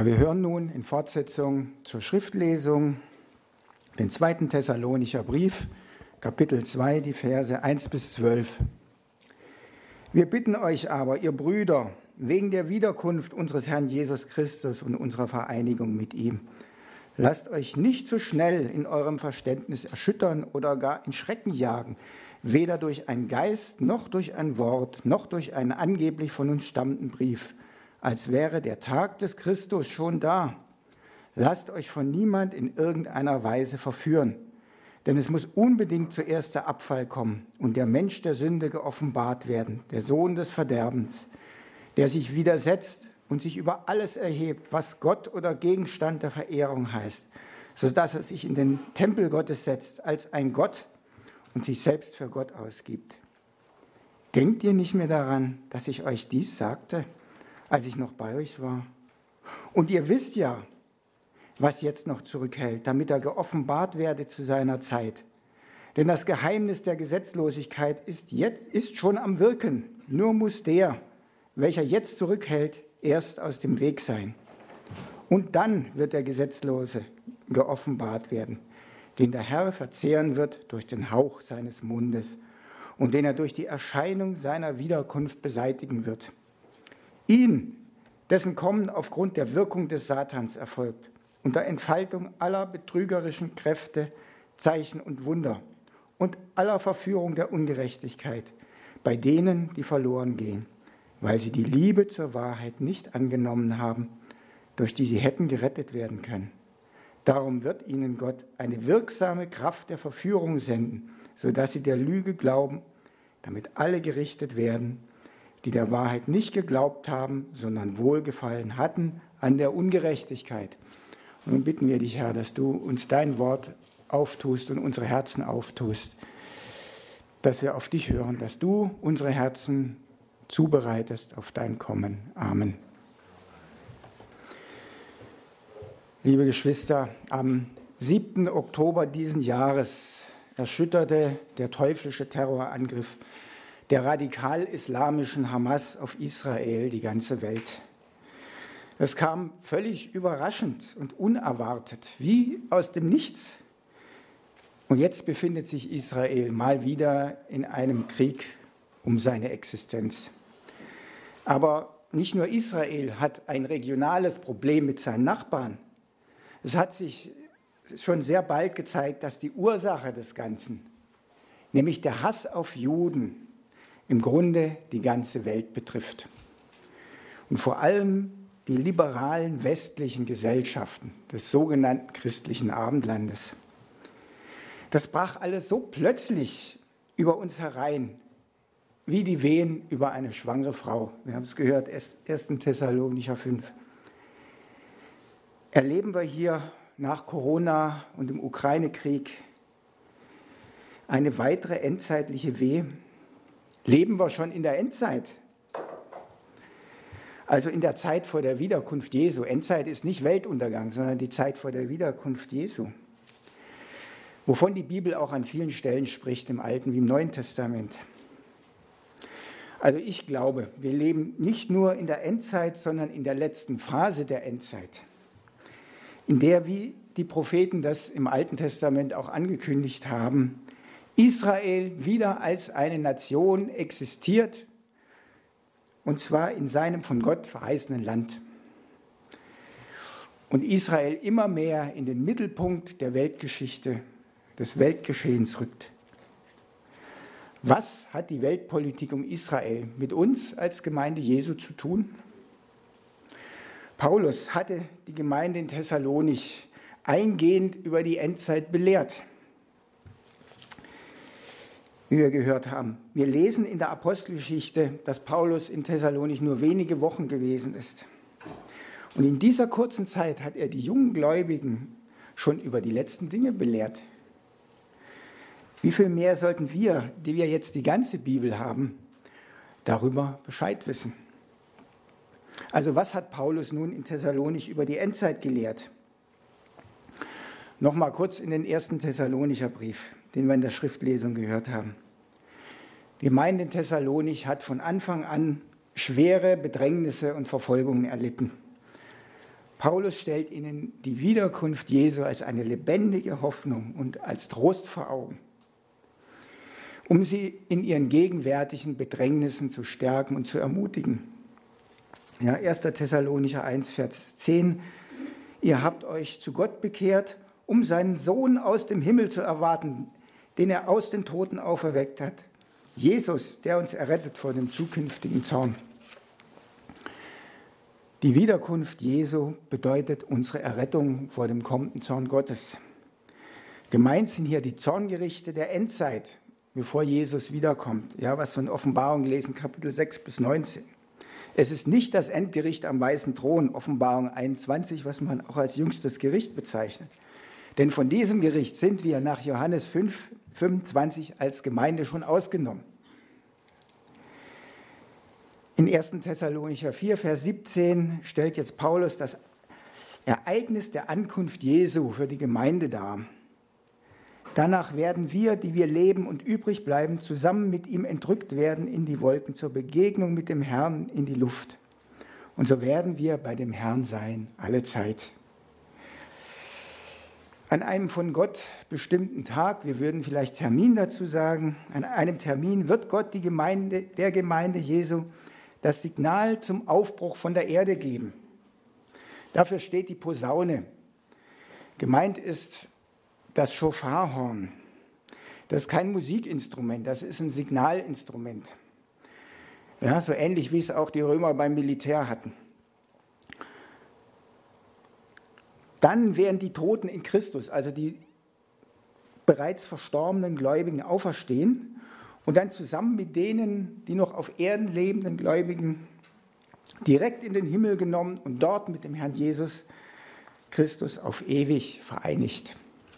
Ja, wir hören nun in Fortsetzung zur Schriftlesung den 2. Thessalonicher Brief, Kapitel 2, die Verse 1 bis 12. Wir bitten euch aber, ihr Brüder, wegen der Wiederkunft unseres Herrn Jesus Christus und unserer Vereinigung mit ihm, lasst euch nicht so schnell in eurem Verständnis erschüttern oder gar in Schrecken jagen, weder durch einen Geist, noch durch ein Wort, noch durch einen angeblich von uns stammenden Brief, als wäre der Tag des Christus schon da. Lasst euch von niemand in irgendeiner Weise verführen, denn es muss unbedingt zuerst der Abfall kommen und der Mensch der Sünde geoffenbart werden, der Sohn des Verderbens, der sich widersetzt und sich über alles erhebt, was Gott oder Gegenstand der Verehrung heißt, sodass er sich in den Tempel Gottes setzt als ein Gott und sich selbst für Gott ausgibt. Denkt ihr nicht mehr daran, dass ich euch dies sagte, als ich noch bei euch war? Und ihr wisst ja, was jetzt noch zurückhält, damit er geoffenbart werde zu seiner Zeit. Denn das Geheimnis der Gesetzlosigkeit ist schon am Wirken. Nur muss der, welcher jetzt zurückhält, erst aus dem Weg sein. Und dann wird der Gesetzlose geoffenbart werden, den der Herr verzehren wird durch den Hauch seines Mundes und den er durch die Erscheinung seiner Wiederkunft beseitigen wird. Ihn, dessen Kommen aufgrund der Wirkung des Satans erfolgt, unter Entfaltung aller betrügerischen Kräfte, Zeichen und Wunder und aller Verführung der Ungerechtigkeit, bei denen, die verloren gehen, weil sie die Liebe zur Wahrheit nicht angenommen haben, durch die sie hätten gerettet werden können. Darum wird ihnen Gott eine wirksame Kraft der Verführung senden, sodass sie der Lüge glauben, damit alle gerichtet werden, die der Wahrheit nicht geglaubt haben, sondern Wohlgefallen hatten an der Ungerechtigkeit. Und nun bitten wir dich, Herr, dass du uns dein Wort auftust und unsere Herzen auftust, dass wir auf dich hören, dass du unsere Herzen zubereitest auf dein Kommen. Amen. Liebe Geschwister, am 7. Oktober diesen Jahres erschütterte der teuflische Terrorangriff der radikal-islamischen Hamas auf Israel die ganze Welt. Es kam völlig überraschend und unerwartet, wie aus dem Nichts. Und jetzt befindet sich Israel mal wieder in einem Krieg um seine Existenz. Aber nicht nur Israel hat ein regionales Problem mit seinen Nachbarn. Es hat sich schon sehr bald gezeigt, dass die Ursache des Ganzen, nämlich der Hass auf Juden, im Grunde die ganze Welt betrifft. Und vor allem die liberalen westlichen Gesellschaften des sogenannten christlichen Abendlandes. Das brach alles so plötzlich über uns herein, wie die Wehen über eine schwangere Frau. Wir haben es gehört, 1. Thessalonicher 5. Erleben wir hier nach Corona und dem Ukraine-Krieg eine weitere endzeitliche Wehe? Leben wir schon in der Endzeit? Also in der Zeit vor der Wiederkunft Jesu. Endzeit ist nicht Weltuntergang, sondern die Zeit vor der Wiederkunft Jesu. Wovon die Bibel auch an vielen Stellen spricht, im Alten wie im Neuen Testament. Also ich glaube, wir leben nicht nur in der Endzeit, sondern in der letzten Phase der Endzeit, in der, wie die Propheten das im Alten Testament auch angekündigt haben, Israel wieder als eine Nation existiert, und zwar in seinem von Gott verheißenen Land. Und Israel immer mehr in den Mittelpunkt der Weltgeschichte, des Weltgeschehens rückt. Was hat die Weltpolitik um Israel mit uns als Gemeinde Jesu zu tun? Paulus hatte die Gemeinde in Thessalonich eingehend über die Endzeit belehrt, wie wir gehört haben. Wir lesen in der Apostelgeschichte, dass Paulus in Thessalonich nur wenige Wochen gewesen ist. Und in dieser kurzen Zeit hat er die jungen Gläubigen schon über die letzten Dinge belehrt. Wie viel mehr sollten wir, die wir jetzt die ganze Bibel haben, darüber Bescheid wissen? Also was hat Paulus nun in Thessalonich über die Endzeit gelehrt? Nochmal kurz in den 1. Thessalonicher Brief, den wir in der Schriftlesung gehört haben. Die Gemeinde in Thessalonich hat von Anfang an schwere Bedrängnisse und Verfolgungen erlitten. Paulus stellt ihnen die Wiederkunft Jesu als eine lebendige Hoffnung und als Trost vor Augen, um sie in ihren gegenwärtigen Bedrängnissen zu stärken und zu ermutigen. Ja, 1. Thessalonicher 1, Vers 10: Ihr habt euch zu Gott bekehrt, um seinen Sohn aus dem Himmel zu erwarten, den er aus den Toten auferweckt hat. Jesus, der uns errettet vor dem zukünftigen Zorn. Die Wiederkunft Jesu bedeutet unsere Errettung vor dem kommenden Zorn Gottes. Gemeint sind hier die Zorngerichte der Endzeit, bevor Jesus wiederkommt. Ja, was von Offenbarung lesen, Kapitel 6 bis 19. Es ist nicht das Endgericht am weißen Thron, Offenbarung 21, was man auch als jüngstes Gericht bezeichnet. Denn von diesem Gericht sind wir nach Johannes 5, 25 als Gemeinde schon ausgenommen. In 1. Thessalonicher 4, Vers 17 stellt jetzt Paulus das Ereignis der Ankunft Jesu für die Gemeinde dar. Danach werden wir, die wir leben und übrig bleiben, zusammen mit ihm entrückt werden in die Wolken zur Begegnung mit dem Herrn in die Luft. Und so werden wir bei dem Herrn sein, alle Zeit. An einem von Gott bestimmten Tag, wir würden vielleicht Termin dazu sagen, an einem Termin wird Gott der Gemeinde Jesu das Signal zum Aufbruch von der Erde geben. Dafür steht die Posaune. Gemeint ist das Schofarhorn. Das ist kein Musikinstrument, das ist ein Signalinstrument. Ja, so ähnlich wie es auch die Römer beim Militär hatten. Dann werden die Toten in Christus, also die bereits verstorbenen Gläubigen, auferstehen und dann zusammen mit denen, die noch auf Erden lebenden Gläubigen, direkt in den Himmel genommen und dort mit dem Herrn Jesus Christus auf ewig vereinigt.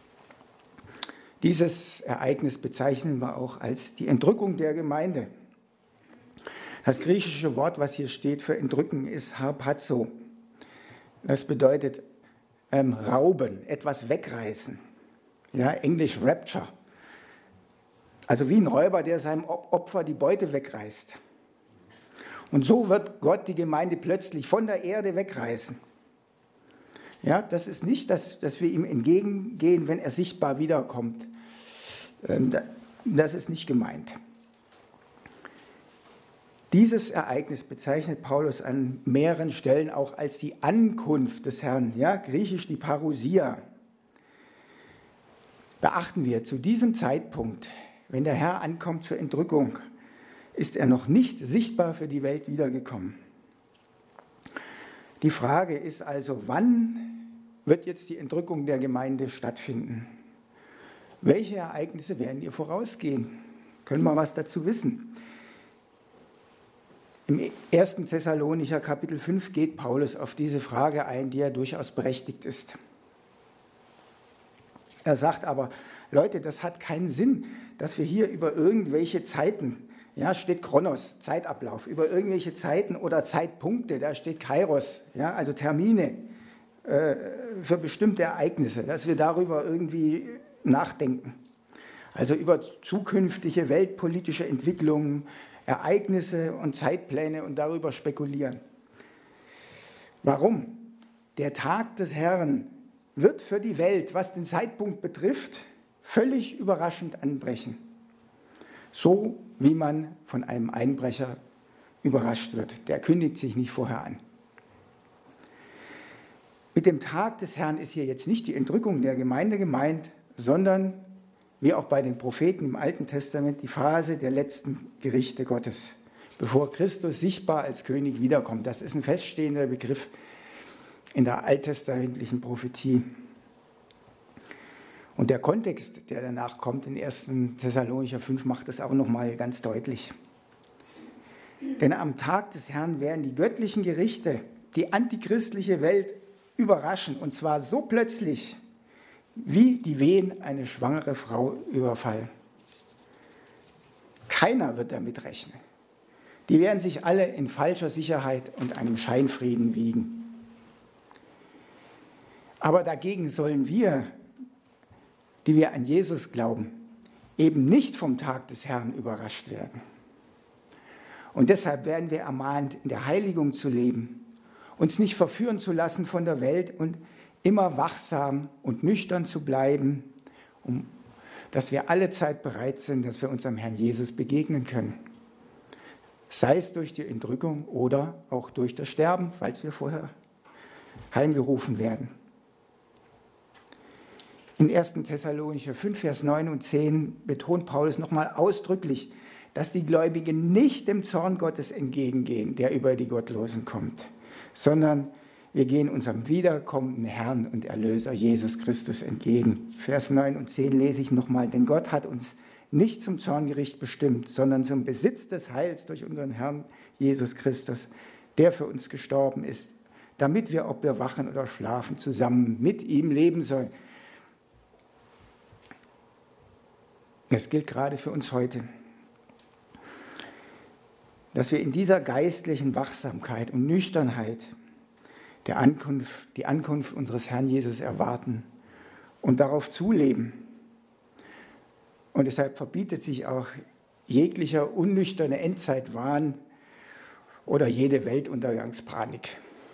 Dieses Ereignis bezeichnen wir auch als die Entrückung der Gemeinde. Das griechische Wort, was hier steht für entrücken, ist harpazo. Das bedeutet rauben, etwas wegreißen. Ja, Englisch Rapture. Also wie ein Räuber, der seinem Opfer die Beute wegreißt. Und so wird Gott die Gemeinde plötzlich von der Erde wegreißen. Ja, das ist nicht, dass wir ihm entgegengehen, wenn er sichtbar wiederkommt. Das ist nicht gemeint. Dieses Ereignis bezeichnet Paulus an mehreren Stellen auch als die Ankunft des Herrn, ja, griechisch die Parousia. Beachten wir, zu diesem Zeitpunkt, wenn der Herr ankommt zur Entrückung, ist er noch nicht sichtbar für die Welt wiedergekommen. Die Frage ist also, wann wird jetzt die Entrückung der Gemeinde stattfinden? Welche Ereignisse werden ihr vorausgehen? Können wir was dazu wissen? Im 1. Thessalonicher Kapitel 5 geht Paulus auf diese Frage ein, die ja durchaus berechtigt ist. Er sagt aber, Leute, das hat keinen Sinn, dass wir hier über irgendwelche Zeiten, ja, steht Chronos, Zeitablauf, über irgendwelche Zeiten oder Zeitpunkte, da steht Kairos, ja, also Termine für bestimmte Ereignisse, dass wir darüber irgendwie nachdenken. Also über zukünftige weltpolitische Entwicklungen, Ereignisse und Zeitpläne und darüber spekulieren. Warum? Der Tag des Herrn wird für die Welt, was den Zeitpunkt betrifft, völlig überraschend anbrechen. So wie man von einem Einbrecher überrascht wird. Der kündigt sich nicht vorher an. Mit dem Tag des Herrn ist hier jetzt nicht die Entrückung der Gemeinde gemeint, sondern, wie auch bei den Propheten im Alten Testament, die Phase der letzten Gerichte Gottes, bevor Christus sichtbar als König wiederkommt. Das ist ein feststehender Begriff in der alttestamentlichen Prophetie. Und der Kontext, der danach kommt, in 1. Thessalonicher 5, macht das auch nochmal ganz deutlich. Denn am Tag des Herrn werden die göttlichen Gerichte die antichristliche Welt überraschen, und zwar so plötzlich, wie die Wehen eine schwangere Frau überfallen. Keiner wird damit rechnen. Die werden sich alle in falscher Sicherheit und einem Scheinfrieden wiegen. Aber dagegen sollen wir, die wir an Jesus glauben, eben nicht vom Tag des Herrn überrascht werden. Und deshalb werden wir ermahnt, in der Heiligung zu leben uns nicht verführen zu lassen von der Welt und immer wachsam und nüchtern zu bleiben, dass wir alle Zeit bereit sind, dass wir unserem Herrn Jesus begegnen können. Sei es durch die Entrückung oder auch durch das Sterben, falls wir vorher heimgerufen werden. In 1. Thessalonicher 5, Vers 9 und 10 betont Paulus nochmal ausdrücklich, dass die Gläubigen nicht dem Zorn Gottes entgegengehen, der über die Gottlosen kommt, sondern wir gehen unserem wiederkommenden Herrn und Erlöser Jesus Christus entgegen. Vers 9 und 10 lese ich nochmal, denn Gott hat uns nicht zum Zorngericht bestimmt, sondern zum Besitz des Heils durch unseren Herrn Jesus Christus, der für uns gestorben ist, damit wir, ob wir wachen oder schlafen, zusammen mit ihm leben sollen. Das gilt gerade für uns heute, dass wir in dieser geistlichen Wachsamkeit und Nüchternheit die Ankunft unseres Herrn Jesus erwarten und darauf zuleben. Und deshalb verbietet sich auch jeglicher unnüchterne Endzeitwahn oder jede Weltuntergangspanik.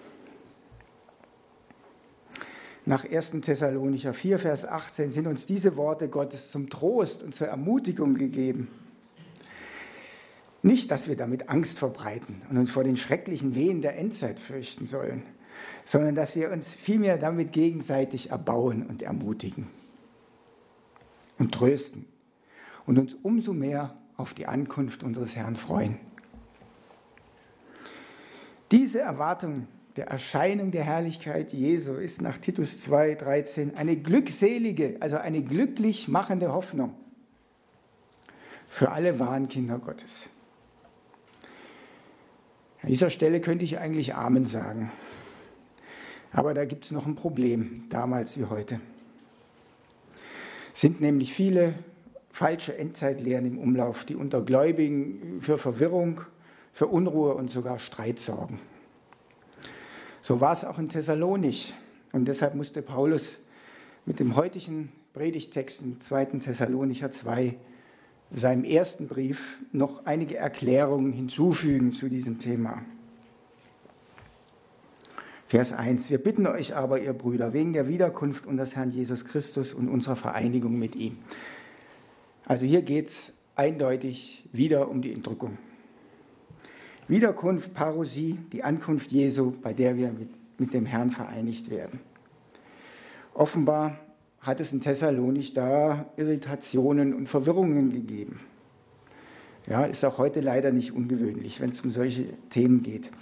Nach 1. Thessalonicher 4, Vers 18 sind uns diese Worte Gottes zum Trost und zur Ermutigung gegeben. Nicht, dass wir damit Angst verbreiten und uns vor den schrecklichen Wehen der Endzeit fürchten sollen, sondern dass wir uns vielmehr damit gegenseitig erbauen und ermutigen und trösten und uns umso mehr auf die Ankunft unseres Herrn freuen. Diese Erwartung der Erscheinung der Herrlichkeit Jesu ist nach Titus 2,13 eine glückselige, also eine glücklich machende Hoffnung für alle wahren Kinder Gottes. An dieser Stelle könnte ich eigentlich Amen sagen. Aber da gibt es noch ein Problem, damals wie heute. Es sind nämlich viele falsche Endzeitlehren im Umlauf, die unter Gläubigen für Verwirrung, für Unruhe und sogar Streit sorgen. So war es auch in Thessalonich. Und deshalb musste Paulus mit dem heutigen Predigtext in 2. Thessalonicher 2, seinem ersten Brief, noch einige Erklärungen hinzufügen zu diesem Thema. Vers 1. Wir bitten euch aber, ihr Brüder, wegen der Wiederkunft unseres Herrn Jesus Christus und unserer Vereinigung mit ihm. Also hier geht es eindeutig wieder um die Entrückung. Wiederkunft, Parousie, die Ankunft Jesu, bei der wir mit dem Herrn vereinigt werden. Offenbar hat es in Thessalonich da Irritationen und Verwirrungen gegeben. Ja, ist auch heute leider nicht ungewöhnlich, wenn es um solche Themen geht.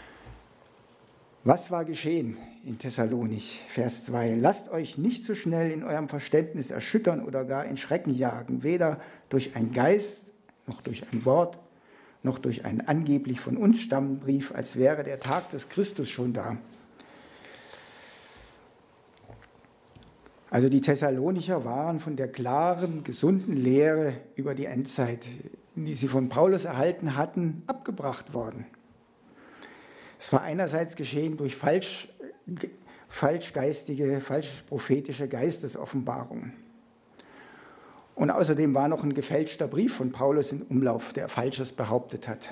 Was war geschehen in Thessalonich? Vers 2. Lasst euch nicht so schnell in eurem Verständnis erschüttern oder gar in Schrecken jagen, weder durch einen Geist, noch durch ein Wort, noch durch einen angeblich von uns stammenden Brief, als wäre der Tag des Christus schon da. Also die Thessalonicher waren von der klaren, gesunden Lehre über die Endzeit, die sie von Paulus erhalten hatten, abgebracht worden. Es war einerseits geschehen durch falschgeistige, falsch-prophetische Geistesoffenbarungen. Und außerdem war noch ein gefälschter Brief von Paulus im Umlauf, der Falsches behauptet hat.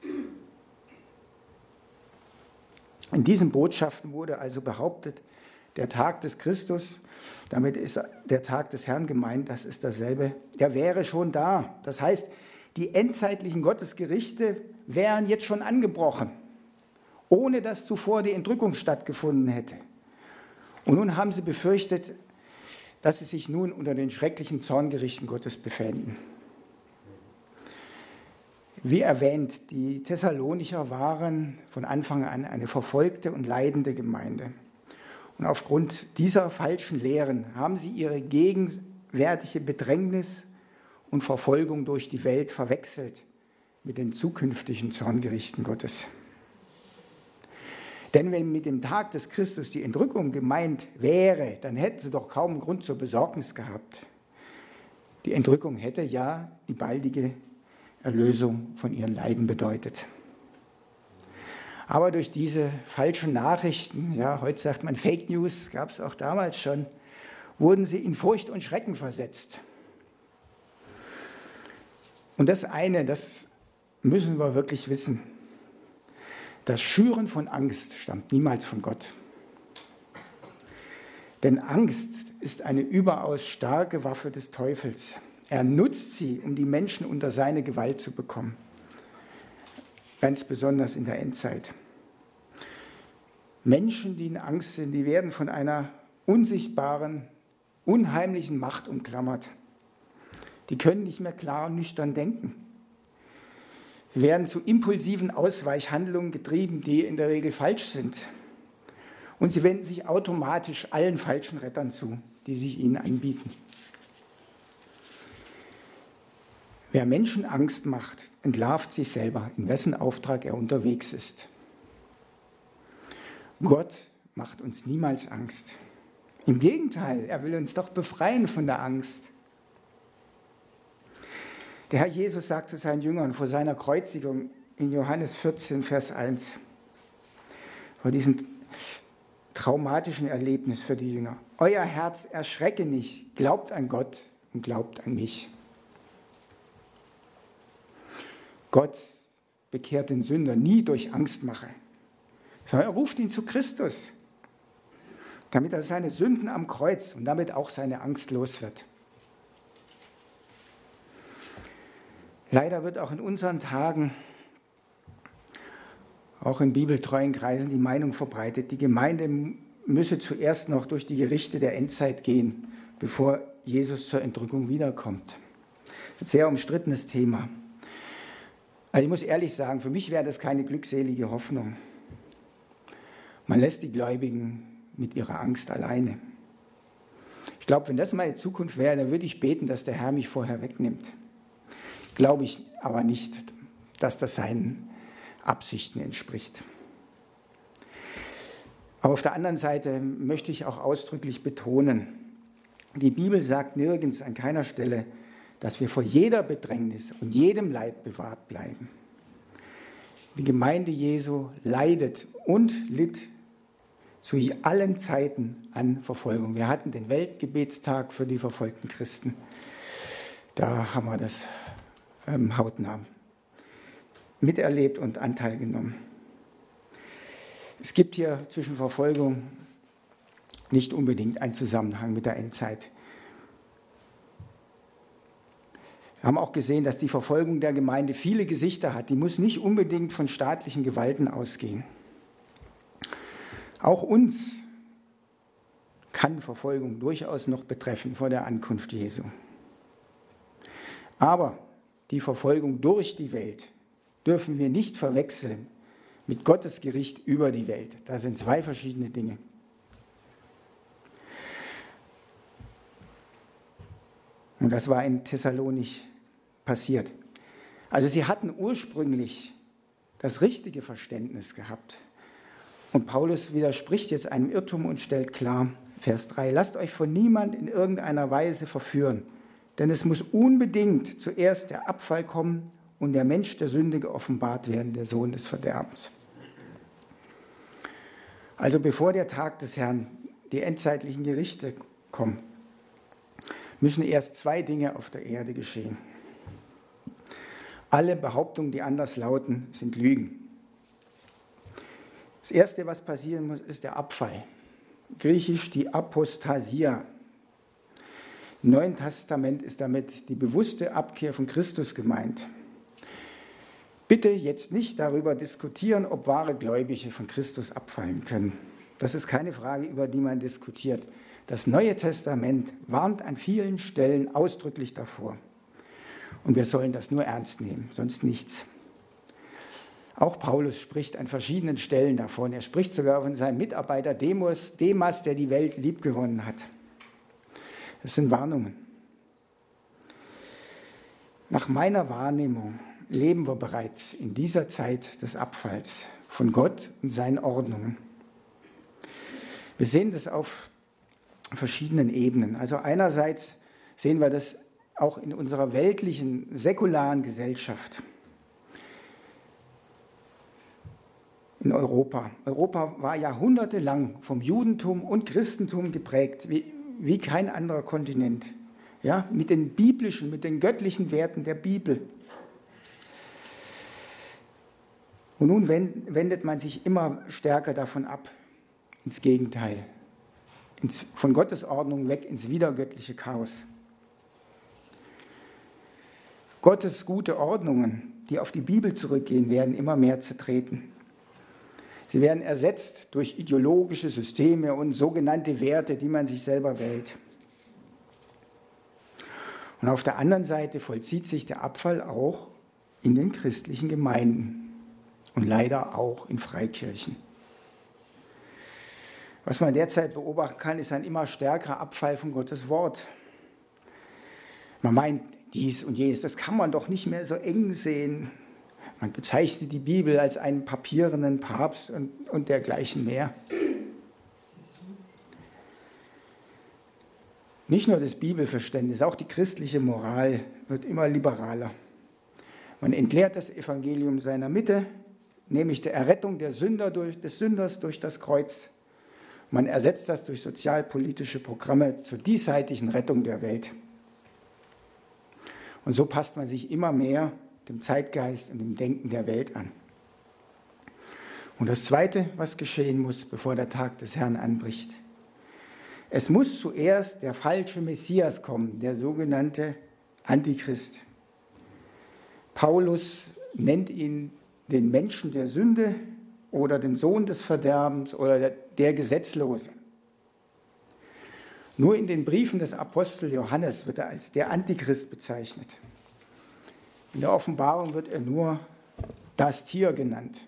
In diesen Botschaften wurde also behauptet, der Tag des Christus, damit ist der Tag des Herrn gemeint, das ist dasselbe, der wäre schon da. Das heißt, die endzeitlichen Gottesgerichte wären jetzt schon angebrochen, ohne dass zuvor die Entrückung stattgefunden hätte. Und nun haben sie befürchtet, dass sie sich nun unter den schrecklichen Zorngerichten Gottes befänden. Wie erwähnt, die Thessalonicher waren von Anfang an eine verfolgte und leidende Gemeinde. Und aufgrund dieser falschen Lehren haben sie ihre gegenwärtige Bedrängnis und Verfolgung durch die Welt verwechselt mit den zukünftigen Zorngerichten Gottes. Denn wenn mit dem Tag des Christus die Entrückung gemeint wäre, dann hätten sie doch kaum Grund zur Besorgnis gehabt. Die Entrückung hätte ja die baldige Erlösung von ihren Leiden bedeutet. Aber durch diese falschen Nachrichten, ja, heute sagt man Fake News, gab es auch damals schon, wurden sie in Furcht und Schrecken versetzt. Und das müssen wir wirklich wissen, Das Schüren von Angst stammt niemals von Gott. Denn Angst ist eine überaus starke Waffe des Teufels. Er nutzt sie, um die Menschen unter seine Gewalt zu bekommen. Ganz besonders in der Endzeit. Menschen, die in Angst sind, die werden von einer unsichtbaren, unheimlichen Macht umklammert. Die können nicht mehr klar und nüchtern denken. Sie werden zu impulsiven Ausweichhandlungen getrieben, die in der Regel falsch sind. Und sie wenden sich automatisch allen falschen Rettern zu, die sich ihnen anbieten. Wer Menschen Angst macht, entlarvt sich selber, in wessen Auftrag er unterwegs ist. Gott macht uns niemals Angst. Im Gegenteil, er will uns doch befreien von der Angst. Der Herr Jesus sagt zu seinen Jüngern vor seiner Kreuzigung in Johannes 14, Vers 1, vor diesem traumatischen Erlebnis für die Jünger: Euer Herz erschrecke nicht, glaubt an Gott und glaubt an mich. Gott bekehrt den Sünder nie durch Angstmache, sondern er ruft ihn zu Christus, damit er seine Sünden am Kreuz und damit auch seine Angst los wird. Leider wird auch in unseren Tagen, auch in bibeltreuen Kreisen, die Meinung verbreitet, die Gemeinde müsse zuerst noch durch die Gerichte der Endzeit gehen, bevor Jesus zur Entrückung wiederkommt. Ein sehr umstrittenes Thema. Also ich muss ehrlich sagen, für mich wäre das keine glückselige Hoffnung. Man lässt die Gläubigen mit ihrer Angst alleine. Ich glaube, wenn das meine Zukunft wäre, dann würde ich beten, dass der Herr mich vorher wegnimmt. Glaube ich aber nicht, dass das seinen Absichten entspricht. Aber auf der anderen Seite möchte ich auch ausdrücklich betonen, die Bibel sagt nirgends, an keiner Stelle, dass wir vor jeder Bedrängnis und jedem Leid bewahrt bleiben. Die Gemeinde Jesu leidet und litt zu allen Zeiten an Verfolgung. Wir hatten den Weltgebetstag für die verfolgten Christen. Da haben wir das hautnah miterlebt und Anteil genommen. Es gibt hier zwischen Verfolgung nicht unbedingt einen Zusammenhang mit der Endzeit. Wir haben auch gesehen, dass die Verfolgung der Gemeinde viele Gesichter hat. Die muss nicht unbedingt von staatlichen Gewalten ausgehen. Auch uns kann Verfolgung durchaus noch betreffen vor der Ankunft Jesu. Aber die Verfolgung durch die Welt dürfen wir nicht verwechseln mit Gottes Gericht über die Welt. Das sind zwei verschiedene Dinge. Und das war in Thessalonich passiert. Also sie hatten ursprünglich das richtige Verständnis gehabt. Und Paulus widerspricht jetzt einem Irrtum und stellt klar, Vers 3, lasst euch von niemand in irgendeiner Weise verführen, denn es muss unbedingt zuerst der Abfall kommen und der Mensch der Sünde geoffenbart werden, der Sohn des Verderbens. Also bevor der Tag des Herrn, die endzeitlichen Gerichte kommen, müssen erst zwei Dinge auf der Erde geschehen. Alle Behauptungen, die anders lauten, sind Lügen. Das Erste, was passieren muss, ist der Abfall. Griechisch die Apostasia. Im Neuen Testament ist damit die bewusste Abkehr von Christus gemeint. Bitte jetzt nicht darüber diskutieren, ob wahre Gläubige von Christus abfallen können. Das ist keine Frage, über die man diskutiert. Das Neue Testament warnt an vielen Stellen ausdrücklich davor. Und wir sollen das nur ernst nehmen, sonst nichts. Auch Paulus spricht an verschiedenen Stellen davon. Er spricht sogar von seinem Mitarbeiter Demas, der die Welt liebgewonnen hat. Das sind Warnungen. Nach meiner Wahrnehmung leben wir bereits in dieser Zeit des Abfalls von Gott und seinen Ordnungen. Wir sehen das auf verschiedenen Ebenen. Also einerseits sehen wir das auch in unserer weltlichen, säkularen Gesellschaft. In Europa. Europa war jahrhundertelang vom Judentum und Christentum geprägt, wie kein anderer Kontinent. Ja, mit den biblischen, mit den göttlichen Werten der Bibel. Und nun wendet man sich immer stärker davon ab, ins Gegenteil, von Gottes Ordnung weg ins widergöttliche Chaos. Gottes gute Ordnungen, die auf die Bibel zurückgehen, werden immer mehr zertreten. Sie werden ersetzt durch ideologische Systeme und sogenannte Werte, die man sich selber wählt. Und auf der anderen Seite vollzieht sich der Abfall auch in den christlichen Gemeinden und leider auch in Freikirchen. Was man derzeit beobachten kann, ist ein immer stärkerer Abfall von Gottes Wort. Man meint dies und jenes, das kann man doch nicht mehr so eng sehen. Man bezeichnet die Bibel als einen papierenden Papst und dergleichen mehr. Nicht nur das Bibelverständnis, auch die christliche Moral wird immer liberaler. Man entleert das Evangelium seiner Mitte, nämlich der Errettung des Sünders durch das Kreuz. Man ersetzt das durch sozialpolitische Programme zur diesseitigen Rettung der Welt. Und so passt man sich immer mehr dem Zeitgeist und dem Denken der Welt an. Und das Zweite, was geschehen muss, bevor der Tag des Herrn anbricht: Es muss zuerst der falsche Messias kommen, der sogenannte Antichrist. Paulus nennt ihn den Menschen der Sünde oder den Sohn des Verderbens oder der Gesetzlose. Nur in den Briefen des Apostel Johannes wird er als der Antichrist bezeichnet. In der Offenbarung wird er nur das Tier genannt.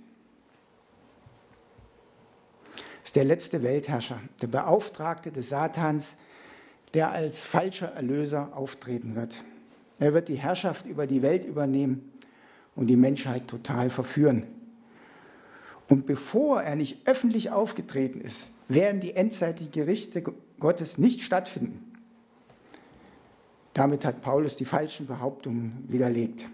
Das ist der letzte Weltherrscher, der Beauftragte des Satans, der als falscher Erlöser auftreten wird. Er wird die Herrschaft über die Welt übernehmen und die Menschheit total verführen. Und bevor er nicht öffentlich aufgetreten ist, werden die endzeitlichen Gerichte Gottes nicht stattfinden. Damit hat Paulus die falschen Behauptungen widerlegt.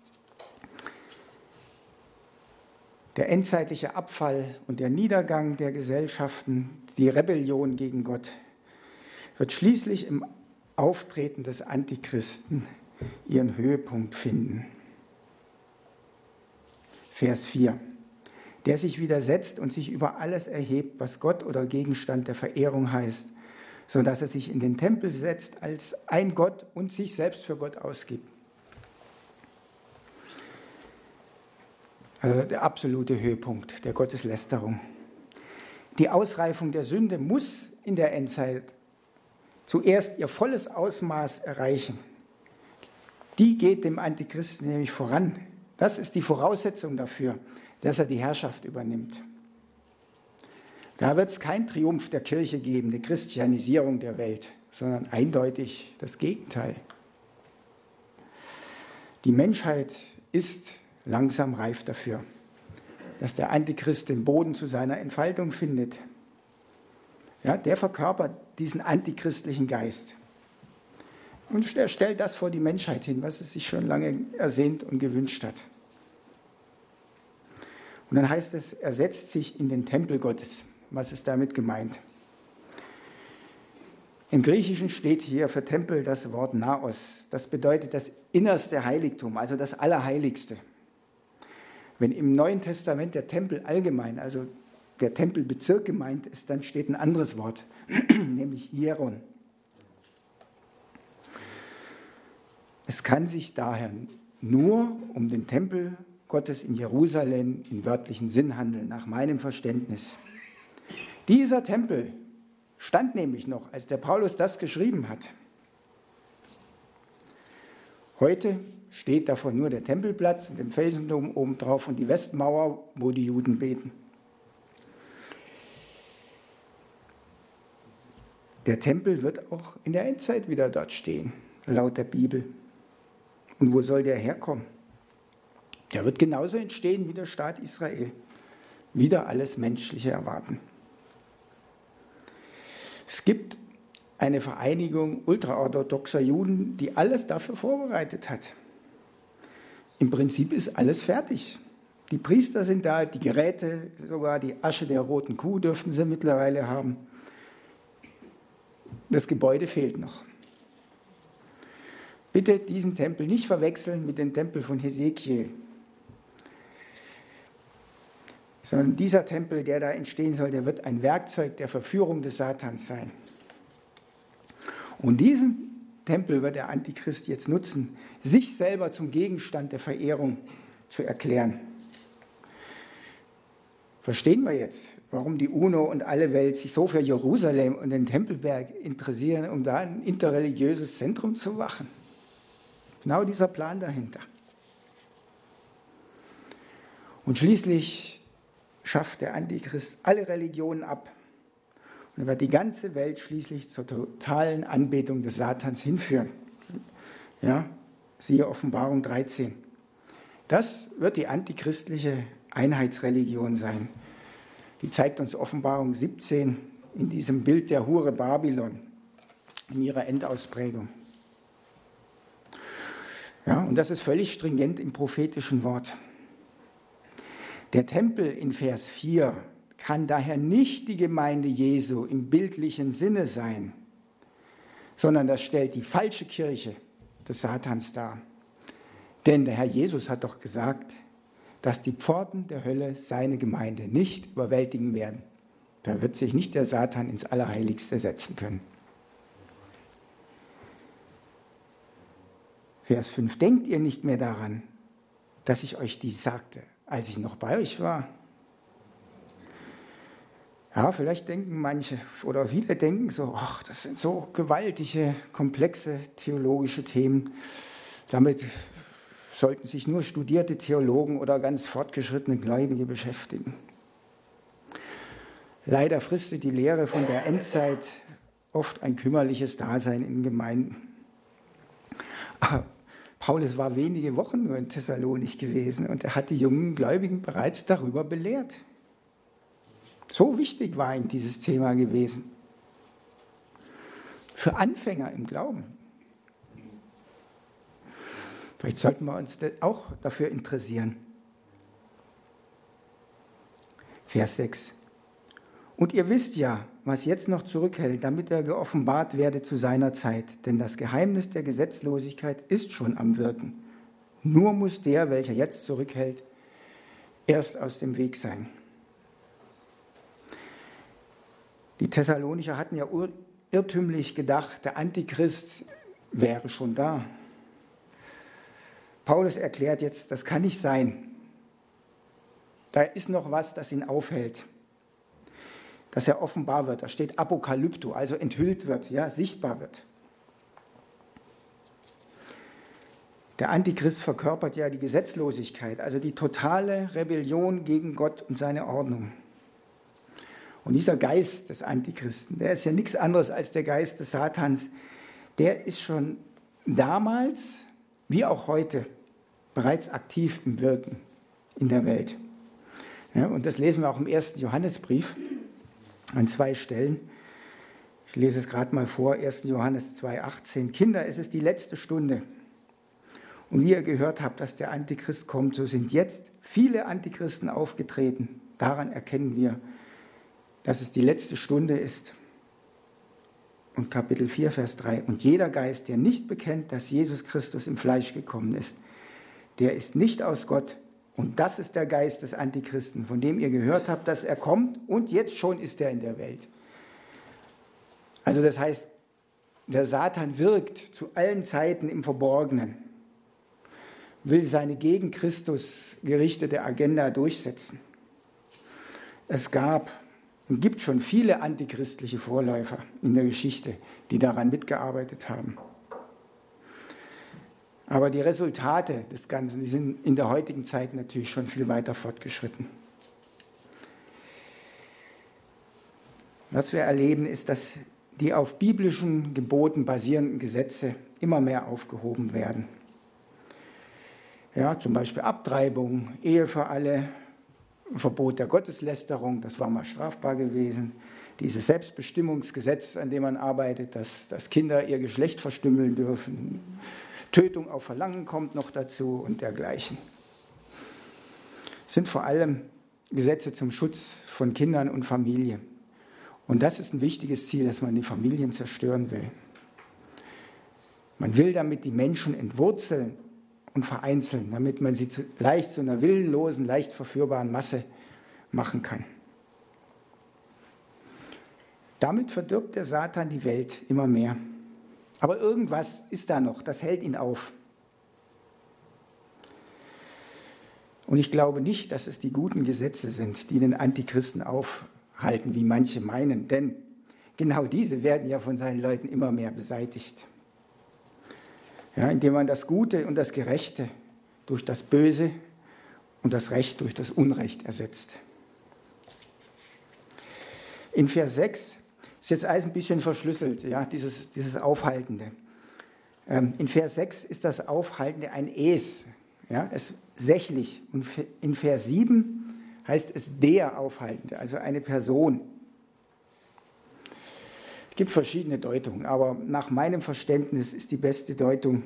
Der endzeitliche Abfall und der Niedergang der Gesellschaften, die Rebellion gegen Gott, wird schließlich im Auftreten des Antichristen ihren Höhepunkt finden. Vers 4. Der sich widersetzt und sich über alles erhebt, was Gott oder Gegenstand der Verehrung heißt, sodass er sich in den Tempel setzt als ein Gott und sich selbst für Gott ausgibt. Also der absolute Höhepunkt der Gotteslästerung. Die Ausreifung der Sünde muss in der Endzeit zuerst ihr volles Ausmaß erreichen. Die geht dem Antichristen nämlich voran. Das ist die Voraussetzung dafür, dass er die Herrschaft übernimmt. Da wird es keinen Triumph der Kirche geben, eine Christianisierung der Welt, sondern eindeutig das Gegenteil. Die Menschheit ist langsam reif dafür, dass der Antichrist den Boden zu seiner Entfaltung findet. Ja, der verkörpert diesen antichristlichen Geist. Und er stellt das vor die Menschheit hin, was es sich schon lange ersehnt und gewünscht hat. Und dann heißt es, er setzt sich in den Tempel Gottes. Was ist damit gemeint? Im Griechischen steht hier für Tempel das Wort Naos. Das bedeutet das innerste Heiligtum, also das Allerheiligste. Wenn im Neuen Testament der Tempel allgemein, also der Tempelbezirk gemeint ist, dann steht ein anderes Wort, nämlich Hieron. Es kann sich daher nur um den Tempel Gottes in Jerusalem im wörtlichen Sinn handeln, nach meinem Verständnis. Dieser Tempel stand nämlich noch, als der Paulus das geschrieben hat. Heute steht davon nur der Tempelplatz mit dem Felsendom obendrauf und die Westmauer, wo die Juden beten. Der Tempel wird auch in der Endzeit wieder dort stehen, laut der Bibel. Und wo soll der herkommen? Der wird genauso entstehen wie der Staat Israel. Wieder alles Menschliche erwarten. Es gibt eine Vereinigung ultraorthodoxer Juden, die alles dafür vorbereitet hat. Im Prinzip ist alles fertig. Die Priester sind da, die Geräte, sogar die Asche der roten Kuh dürften sie mittlerweile haben. Das Gebäude fehlt noch. Bitte diesen Tempel nicht verwechseln mit dem Tempel von Hesekiel. sondern dieser Tempel, der da entstehen soll, der wird ein Werkzeug der Verführung des Satans sein. Und diesen Tempel wird der Antichrist jetzt nutzen, sich selber zum Gegenstand der Verehrung zu erklären. Verstehen wir jetzt, warum die UNO und alle Welt sich so für Jerusalem und den Tempelberg interessieren, um da ein interreligiöses Zentrum zu machen? Genau dieser Plan dahinter. Und schließlich schafft der Antichrist alle Religionen ab und wird die ganze Welt schließlich zur totalen Anbetung des Satans hinführen. Ja, siehe Offenbarung 13. Das wird die antichristliche Einheitsreligion sein. Die zeigt uns Offenbarung 17 in diesem Bild der Hure Babylon in ihrer Endausprägung. Ja, und das ist völlig stringent im prophetischen Wort. Der Tempel in Vers 4 kann daher nicht die Gemeinde Jesu im bildlichen Sinne sein, sondern das stellt die falsche Kirche des Satans dar. Denn der Herr Jesus hat doch gesagt, dass die Pforten der Hölle seine Gemeinde nicht überwältigen werden. Da wird sich nicht der Satan ins Allerheiligste setzen können. Vers 5. Denkt ihr nicht mehr daran, dass ich euch dies sagte, als ich noch bei euch war? Ja, vielleicht denken manche oder viele denken so, ach, das sind so gewaltige, komplexe theologische Themen. Damit sollten sich nur studierte Theologen oder ganz fortgeschrittene Gläubige beschäftigen. Leider fristet die Lehre von der Endzeit oft ein kümmerliches Dasein in Gemeinden. Aber Paulus war wenige Wochen nur in Thessalonich gewesen und er hat die jungen Gläubigen bereits darüber belehrt. So wichtig war ihm dieses Thema gewesen. Für Anfänger im Glauben. Vielleicht sollten wir uns auch dafür interessieren. Vers 6. Und ihr wisst ja, was jetzt noch zurückhält, damit er geoffenbart werde zu seiner Zeit. Denn das Geheimnis der Gesetzlosigkeit ist schon am Wirken. Nur muss der, welcher jetzt zurückhält, erst aus dem Weg sein. Die Thessalonicher hatten ja irrtümlich gedacht, der Antichrist wäre schon da. Paulus erklärt jetzt, das kann nicht sein. Da ist noch was, das ihn aufhält. Dass er offenbar wird. Da steht Apokalypto, also enthüllt wird, ja, sichtbar wird. Der Antichrist verkörpert ja die Gesetzlosigkeit, also die totale Rebellion gegen Gott und seine Ordnung. Und dieser Geist des Antichristen, der ist ja nichts anderes als der Geist des Satans, der ist schon damals, wie auch heute, bereits aktiv im Wirken in der Welt. Ja, und das lesen wir auch im 1. Johannesbrief an 2 Stellen. Ich lese es gerade mal vor, 1. Johannes 2,18. Kinder, es ist die letzte Stunde. Und wie ihr gehört habt, dass der Antichrist kommt, so sind jetzt viele Antichristen aufgetreten. Daran erkennen wir, dass es die letzte Stunde ist. Und Kapitel 4, Vers 3. Und jeder Geist, der nicht bekennt, dass Jesus Christus im Fleisch gekommen ist, der ist nicht aus Gott. Und das ist der Geist des Antichristen, von dem ihr gehört habt, dass er kommt und jetzt schon ist er in der Welt. Also das heißt, der Satan wirkt zu allen Zeiten im Verborgenen, will seine gegen Christus gerichtete Agenda durchsetzen. Es gab und gibt schon viele antichristliche Vorläufer in der Geschichte, die daran mitgearbeitet haben. Aber die Resultate des Ganzen, die sind in der heutigen Zeit natürlich schon viel weiter fortgeschritten. Was wir erleben, ist, dass die auf biblischen Geboten basierenden Gesetze immer mehr aufgehoben werden. Ja, zum Beispiel Abtreibung, Ehe für alle, Verbot der Gotteslästerung, das war mal strafbar gewesen. Dieses Selbstbestimmungsgesetz, an dem man arbeitet, dass Kinder ihr Geschlecht verstümmeln dürfen. Tötung auf Verlangen kommt noch dazu und dergleichen. Es sind vor allem Gesetze zum Schutz von Kindern und Familie. Und das ist ein wichtiges Ziel, dass man die Familien zerstören will. Man will damit die Menschen entwurzeln und vereinzeln, damit man sie leicht zu einer willenlosen, leicht verführbaren Masse machen kann. Damit verdirbt der Satan die Welt immer mehr. Aber irgendwas ist da noch, das hält ihn auf. Und ich glaube nicht, dass es die guten Gesetze sind, die den Antichristen aufhalten, wie manche meinen. Denn genau diese werden ja von seinen Leuten immer mehr beseitigt. Ja, indem man das Gute und das Gerechte durch das Böse und das Recht durch das Unrecht ersetzt. In Vers 6 ist jetzt alles ein bisschen verschlüsselt, ja, dieses Aufhaltende. In Vers 6 ist das Aufhaltende ein Es, ja, es sächlich. Und in Vers 7 heißt es der Aufhaltende, also eine Person. Es gibt verschiedene Deutungen, aber nach meinem Verständnis ist die beste Deutung,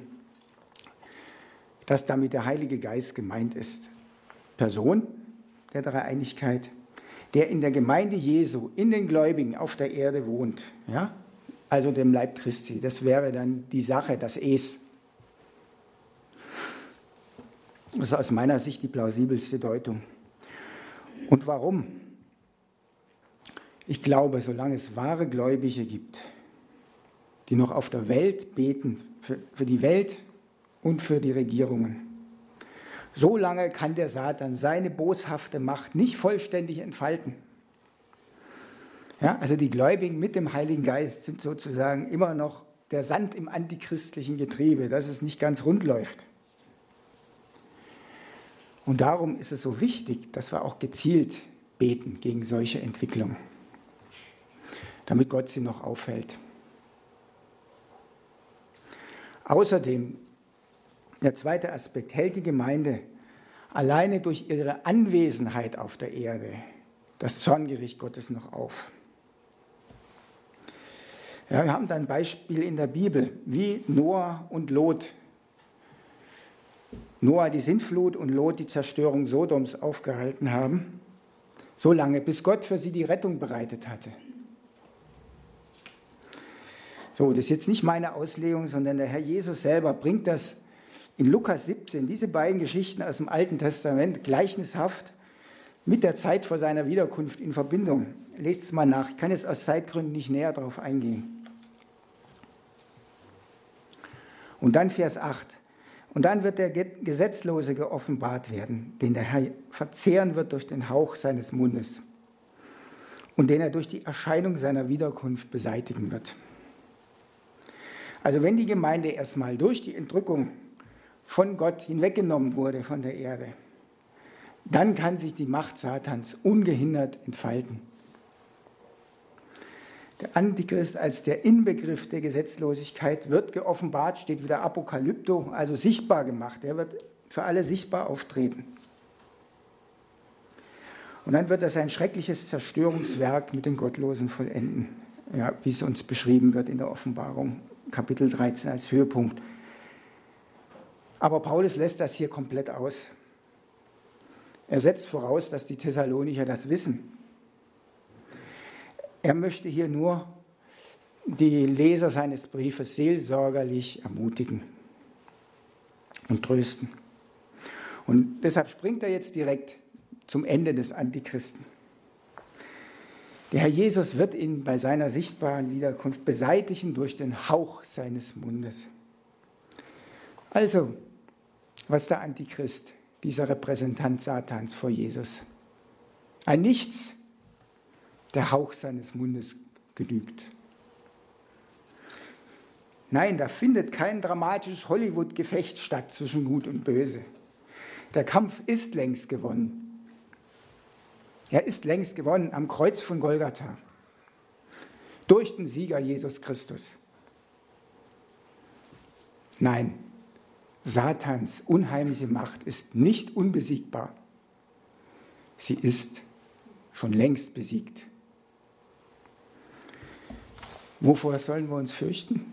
dass damit der Heilige Geist gemeint ist. Person der Dreieinigkeit, der in der Gemeinde Jesu, in den Gläubigen auf der Erde wohnt, ja? Also dem Leib Christi. Das wäre dann die Sache, das Es. Das ist aus meiner Sicht die plausibelste Deutung. Und warum? Ich glaube, solange es wahre Gläubige gibt, die noch auf der Welt beten, für die Welt und für die Regierungen, so lange kann der Satan seine boshafte Macht nicht vollständig entfalten. Ja, also die Gläubigen mit dem Heiligen Geist sind sozusagen immer noch der Sand im antichristlichen Getriebe, dass es nicht ganz rund läuft. Und darum ist es so wichtig, dass wir auch gezielt beten gegen solche Entwicklungen, damit Gott sie noch aufhält. Außerdem, der zweite Aspekt, hält die Gemeinde alleine durch ihre Anwesenheit auf der Erde das Zorngericht Gottes noch auf. Ja, wir haben da ein Beispiel in der Bibel, wie Noah und Lot. Noah die Sintflut und Lot die Zerstörung Sodoms aufgehalten haben, so lange, bis Gott für sie die Rettung bereitet hatte. So, das ist jetzt nicht meine Auslegung, sondern der Herr Jesus selber bringt das in Lukas 17, diese beiden Geschichten aus dem Alten Testament, gleichnishaft mit der Zeit vor seiner Wiederkunft in Verbindung. Lest es mal nach, ich kann jetzt aus Zeitgründen nicht näher darauf eingehen. Und dann Vers 8. Und dann wird der Gesetzlose geoffenbart werden, den der Herr verzehren wird durch den Hauch seines Mundes und den er durch die Erscheinung seiner Wiederkunft beseitigen wird. Also wenn die Gemeinde erstmal durch die Entrückung von Gott hinweggenommen wurde von der Erde, dann kann sich die Macht Satans ungehindert entfalten. Der Antichrist als der Inbegriff der Gesetzlosigkeit wird geoffenbart, steht wieder Apokalypto, also sichtbar gemacht. Er wird für alle sichtbar auftreten. Und dann wird er sein schreckliches Zerstörungswerk mit den Gottlosen vollenden, ja, wie es uns beschrieben wird in der Offenbarung, Kapitel 13 als Höhepunkt. Aber Paulus lässt das hier komplett aus. Er setzt voraus, dass die Thessalonicher das wissen. Er möchte hier nur die Leser seines Briefes seelsorgerlich ermutigen und trösten. Und deshalb springt er jetzt direkt zum Ende des Antichristen. Der Herr Jesus wird ihn bei seiner sichtbaren Wiederkunft beseitigen durch den Hauch seines Mundes. Also, was ist der Antichrist, dieser Repräsentant Satans vor Jesus? Ein Nichts. Der Hauch seines Mundes genügt. Nein, da findet kein dramatisches Hollywood-Gefecht statt zwischen Gut und Böse. Der Kampf ist längst gewonnen. Er ist längst gewonnen am Kreuz von Golgatha. Durch den Sieger Jesus Christus. Nein, Satans unheimliche Macht ist nicht unbesiegbar. Sie ist schon längst besiegt. Wovor sollen wir uns fürchten?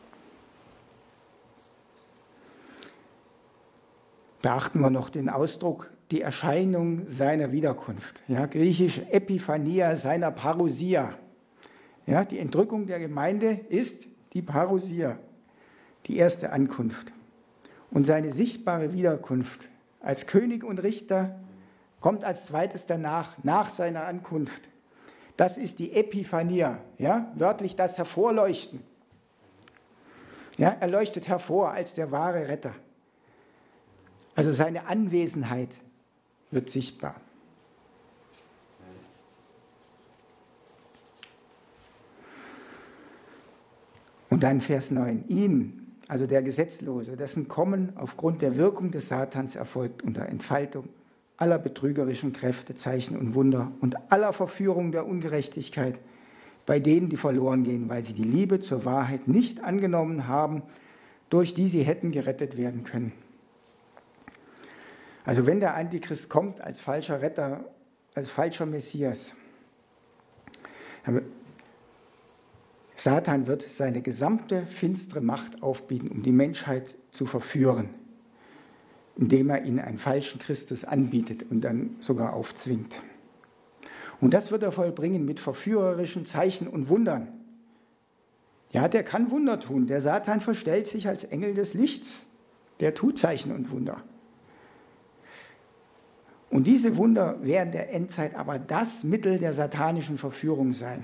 Beachten wir noch den Ausdruck, die Erscheinung seiner Wiederkunft. Ja, griechisch Epiphania seiner Parousia. Ja, die Entrückung der Gemeinde ist die Parousia, die erste Ankunft. Und seine sichtbare Wiederkunft als König und Richter kommt als zweites danach, nach seiner Ankunft. Das ist die Epiphania, ja, wörtlich das Hervorleuchten. Ja, er leuchtet hervor als der wahre Retter. Also seine Anwesenheit wird sichtbar. Und dann Vers 9. Ihn, also der Gesetzlose, dessen Kommen aufgrund der Wirkung des Satans erfolgt unter Entfaltung aller betrügerischen Kräfte, Zeichen und Wunder und aller Verführung der Ungerechtigkeit bei denen, die verloren gehen, weil sie die Liebe zur Wahrheit nicht angenommen haben, durch die sie hätten gerettet werden können. Also wenn der Antichrist kommt als falscher Retter, als falscher Messias, Satan wird seine gesamte finstere Macht aufbieten, um die Menschheit zu verführen, indem er ihnen einen falschen Christus anbietet und dann sogar aufzwingt. Und das wird er vollbringen mit verführerischen Zeichen und Wundern. Ja, der kann Wunder tun. Der Satan verstellt sich als Engel des Lichts. Der tut Zeichen und Wunder. Und diese Wunder werden der Endzeit aber das Mittel der satanischen Verführung sein.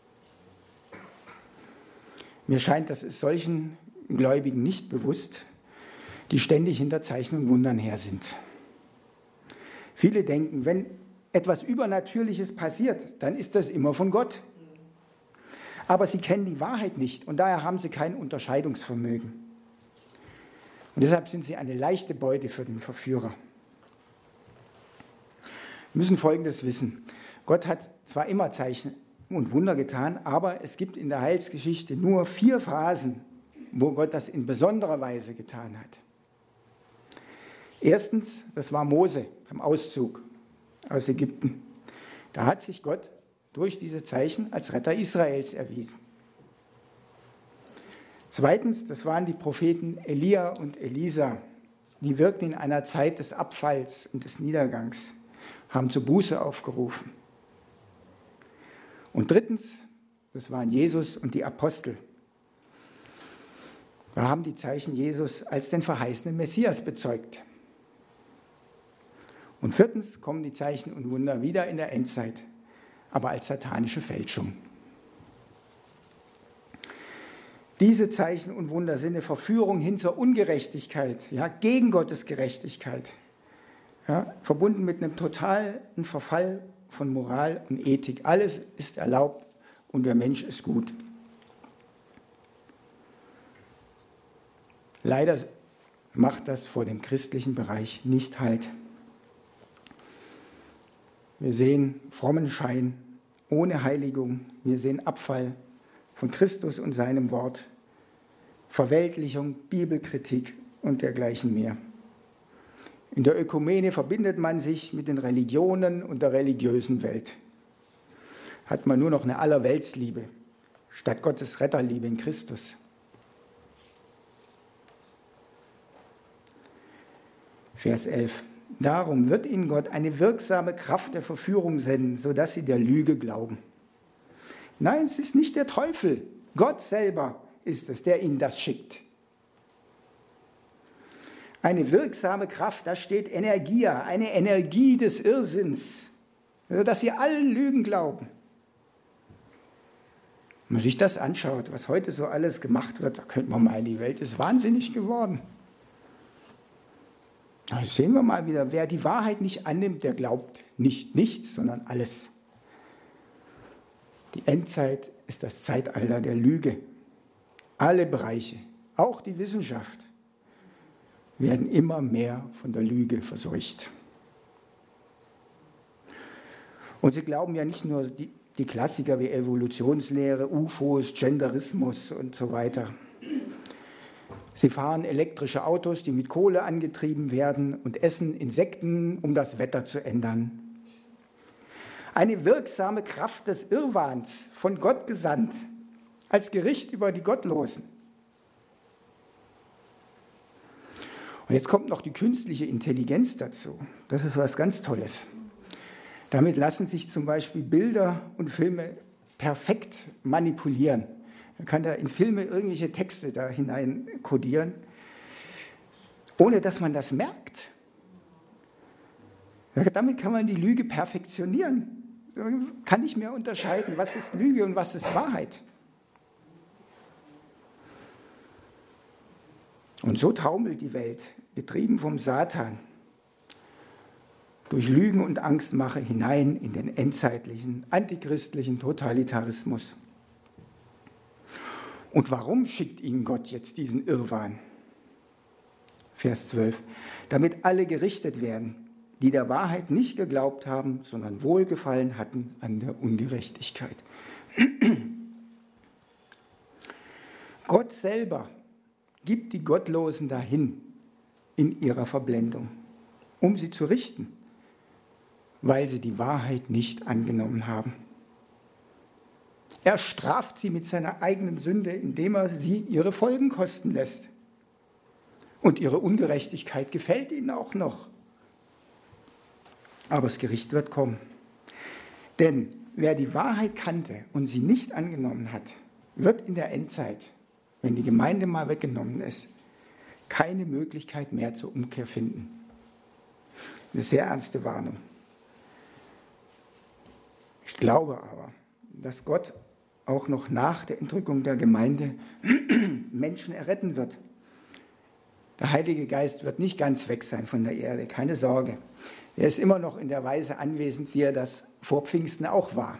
Mir scheint, das ist solchen Gläubigen nicht bewusst, die ständig hinter Zeichen und Wundern her sind. Viele denken, wenn etwas Übernatürliches passiert, dann ist das immer von Gott. Aber sie kennen die Wahrheit nicht und daher haben sie kein Unterscheidungsvermögen. Und deshalb sind sie eine leichte Beute für den Verführer. Wir müssen Folgendes wissen. Gott hat zwar immer Zeichen und Wunder getan, aber es gibt in der Heilsgeschichte nur 4 Phasen, wo Gott das in besonderer Weise getan hat. Erstens, das war Mose beim Auszug aus Ägypten. Da hat sich Gott durch diese Zeichen als Retter Israels erwiesen. Zweitens, das waren die Propheten Elia und Elisa. Die wirkten in einer Zeit des Abfalls und des Niedergangs, haben zur Buße aufgerufen. Und drittens, das waren Jesus und die Apostel. Da haben die Zeichen Jesus als den verheißenen Messias bezeugt. Und viertens kommen die Zeichen und Wunder wieder in der Endzeit, aber als satanische Fälschung. Diese Zeichen und Wunder sind eine Verführung hin zur Ungerechtigkeit, ja, gegen Gottes Gerechtigkeit, ja, verbunden mit einem totalen Verfall von Moral und Ethik. Alles ist erlaubt und der Mensch ist gut. Leider macht das vor dem christlichen Bereich nicht Halt. Wir sehen frommen Schein ohne Heiligung. Wir sehen Abfall von Christus und seinem Wort, Verweltlichung, Bibelkritik und dergleichen mehr. In der Ökumene verbindet man sich mit den Religionen und der religiösen Welt. Hat man nur noch eine Allerweltsliebe statt Gottes Retterliebe in Christus. Vers 11. Darum wird ihnen Gott eine wirksame Kraft der Verführung senden, sodass sie der Lüge glauben. Nein, es ist nicht der Teufel. Gott selber ist es, der ihnen das schickt. Eine wirksame Kraft, da steht Energia, eine Energie des Irrsinns, sodass sie allen Lügen glauben. Wenn man sich das anschaut, was heute so alles gemacht wird, da könnte man meinen, die Welt ist wahnsinnig geworden. Da sehen wir mal wieder, wer die Wahrheit nicht annimmt, der glaubt nicht nichts, sondern alles. Die Endzeit ist das Zeitalter der Lüge. Alle Bereiche, auch die Wissenschaft, werden immer mehr von der Lüge verseucht. Und sie glauben ja nicht nur die Klassiker wie Evolutionslehre, UFOs, Genderismus und so weiter. Sie fahren elektrische Autos, die mit Kohle angetrieben werden und essen Insekten, um das Wetter zu ändern. Eine wirksame Kraft des Irrwahns, von Gott gesandt, als Gericht über die Gottlosen. Und jetzt kommt noch die künstliche Intelligenz dazu. Das ist was ganz Tolles. Damit lassen sich zum Beispiel Bilder und Filme perfekt manipulieren. Man kann da in Filme irgendwelche Texte da hinein kodieren, ohne dass man das merkt. Damit kann man die Lüge perfektionieren. Kann ich mehr unterscheiden, was ist Lüge und was ist Wahrheit. Und so taumelt die Welt, getrieben vom Satan, durch Lügen und Angstmache hinein in den endzeitlichen, antichristlichen Totalitarismus. Und warum schickt ihnen Gott jetzt diesen Irrwahn? Vers 12. Damit alle gerichtet werden, die der Wahrheit nicht geglaubt haben, sondern Wohlgefallen hatten an der Ungerechtigkeit. Gott selber gibt die Gottlosen dahin in ihrer Verblendung, um sie zu richten, weil sie die Wahrheit nicht angenommen haben. Er straft sie mit seiner eigenen Sünde, indem er sie ihre Folgen kosten lässt. Und ihre Ungerechtigkeit gefällt ihnen auch noch. Aber das Gericht wird kommen. Denn wer die Wahrheit kannte und sie nicht angenommen hat, wird in der Endzeit, wenn die Gemeinde mal weggenommen ist, keine Möglichkeit mehr zur Umkehr finden. Eine sehr ernste Warnung. Ich glaube aber, dass Gott auch noch nach der Entrückung der Gemeinde Menschen erretten wird. Der Heilige Geist wird nicht ganz weg sein von der Erde, keine Sorge. Er ist immer noch in der Weise anwesend, wie er das vor Pfingsten auch war.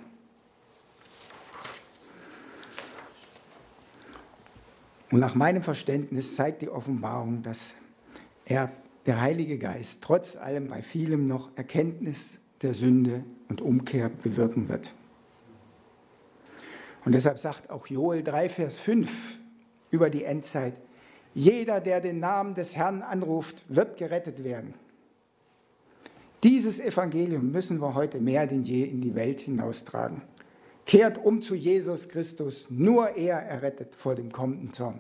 Und nach meinem Verständnis zeigt die Offenbarung, dass der Heilige Geist, trotz allem bei vielem noch Erkenntnis der Sünde und Umkehr bewirken wird. Und deshalb sagt auch Joel 3, Vers 5 über die Endzeit: Jeder, der den Namen des Herrn anruft, wird gerettet werden. Dieses Evangelium müssen wir heute mehr denn je in die Welt hinaustragen. Kehrt um zu Jesus Christus, nur er errettet vor dem kommenden Zorn.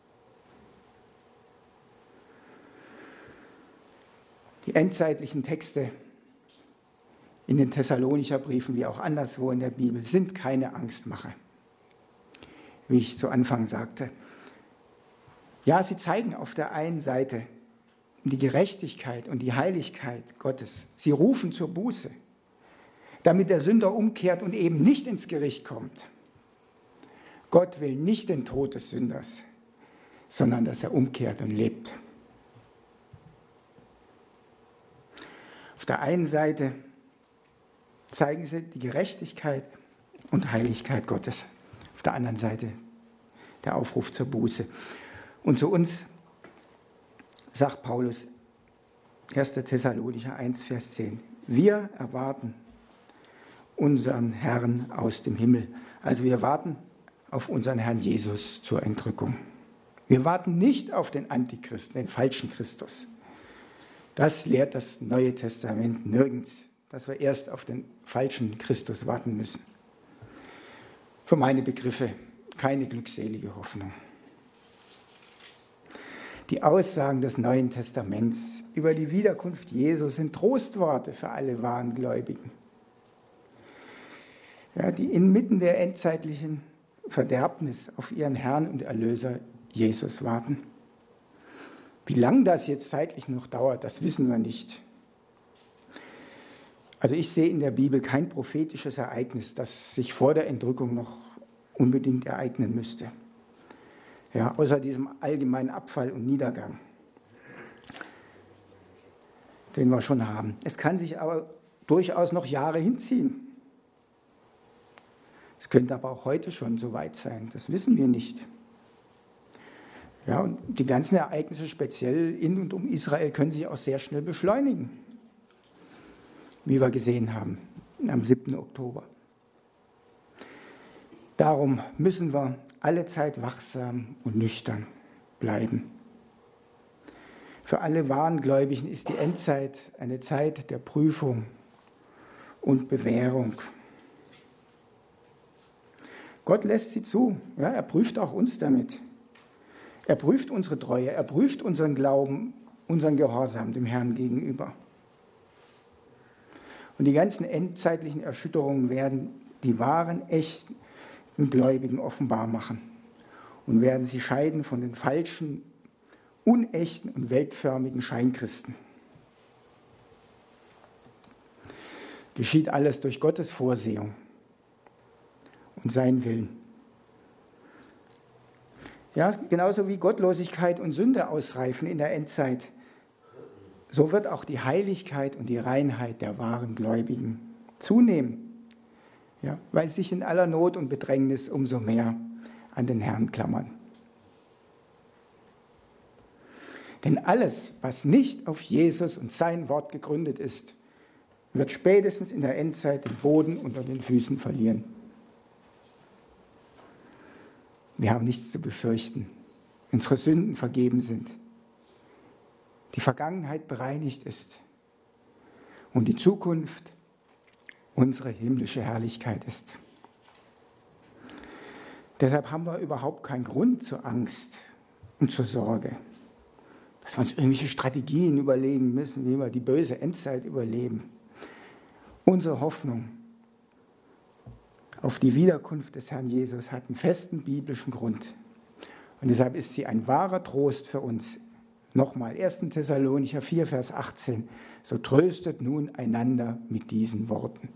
Die endzeitlichen Texte in den Thessalonicher Briefen wie auch anderswo in der Bibel sind keine Angstmache, wie ich zu Anfang sagte. Ja, sie zeigen auf der einen Seite die Gerechtigkeit und die Heiligkeit Gottes. Sie rufen zur Buße, damit der Sünder umkehrt und eben nicht ins Gericht kommt. Gott will nicht den Tod des Sünders, sondern dass er umkehrt und lebt. Auf der einen Seite zeigen sie die Gerechtigkeit und Heiligkeit Gottes. Auf der anderen Seite der Aufruf zur Buße. Und zu uns sagt Paulus, 1. Thessalonicher 1, Vers 10, wir erwarten unseren Herrn aus dem Himmel. Also wir warten auf unseren Herrn Jesus zur Entrückung. Wir warten nicht auf den Antichristen, den falschen Christus. Das lehrt das Neue Testament nirgends, dass wir erst auf den falschen Christus warten müssen. Für meine Begriffe keine glückselige Hoffnung. Die Aussagen des Neuen Testaments über die Wiederkunft Jesu sind Trostworte für alle wahren Gläubigen, ja, die inmitten der endzeitlichen Verderbnis auf ihren Herrn und Erlöser Jesus warten. Wie lange das jetzt zeitlich noch dauert, das wissen wir nicht. Also ich sehe in der Bibel kein prophetisches Ereignis, das sich vor der Entrückung noch unbedingt ereignen müsste. Ja, außer diesem allgemeinen Abfall und Niedergang, den wir schon haben. Es kann sich aber durchaus noch Jahre hinziehen. Es könnte aber auch heute schon so weit sein, das wissen wir nicht. Ja, und die ganzen Ereignisse, speziell in und um Israel, können sich auch sehr schnell beschleunigen, wie wir gesehen haben am 7. Oktober. Darum müssen wir alle Zeit wachsam und nüchtern bleiben. Für alle wahren Gläubigen ist die Endzeit eine Zeit der Prüfung und Bewährung. Gott lässt sie zu. Ja, er prüft auch uns damit. Er prüft unsere Treue, er prüft unseren Glauben, unseren Gehorsam dem Herrn gegenüber. Und die ganzen endzeitlichen Erschütterungen werden die wahren, echten Gläubigen offenbar machen und werden sie scheiden von den falschen, unechten und weltförmigen Scheinchristen. geschieht alles durch Gottes Vorsehung und seinen Willen. Ja, genauso wie Gottlosigkeit und Sünde ausreifen in der Endzeit, so wird auch die Heiligkeit und die Reinheit der wahren Gläubigen zunehmen, ja, weil sie sich in aller Not und Bedrängnis umso mehr an den Herrn klammern. Denn alles, was nicht auf Jesus und sein Wort gegründet ist, wird spätestens in der Endzeit den Boden unter den Füßen verlieren. Wir haben nichts zu befürchten. Unsere Sünden vergeben sind. Die Vergangenheit bereinigt ist. Und die Zukunft unsere himmlische Herrlichkeit ist. Deshalb haben wir überhaupt keinen Grund zur Angst und zur Sorge. Dass wir uns irgendwelche Strategien überlegen müssen, wie wir die böse Endzeit überleben. Unsere Hoffnung auf die Wiederkunft des Herrn Jesus hat einen festen biblischen Grund. Und deshalb ist sie ein wahrer Trost für uns. Nochmal, 1. Thessalonicher 4, Vers 18. So tröstet nun einander mit diesen Worten.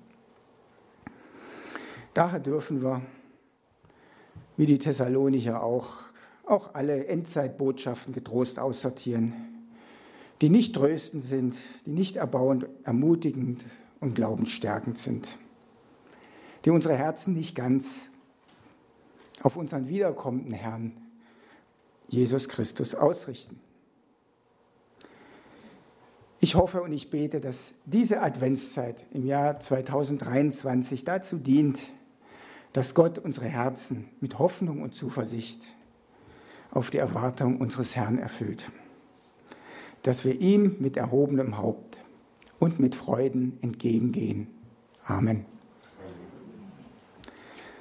Daher dürfen wir, wie die Thessalonicher auch alle Endzeitbotschaften getrost aussortieren, die nicht tröstend sind, die nicht erbauend, ermutigend und glaubensstärkend sind, die unsere Herzen nicht ganz auf unseren wiederkommenden Herrn Jesus Christus ausrichten. Ich hoffe und ich bete, dass diese Adventszeit im Jahr 2023 dazu dient, dass Gott unsere Herzen mit Hoffnung und Zuversicht auf die Erwartung unseres Herrn erfüllt, dass wir ihm mit erhobenem Haupt und mit Freuden entgegengehen. Amen.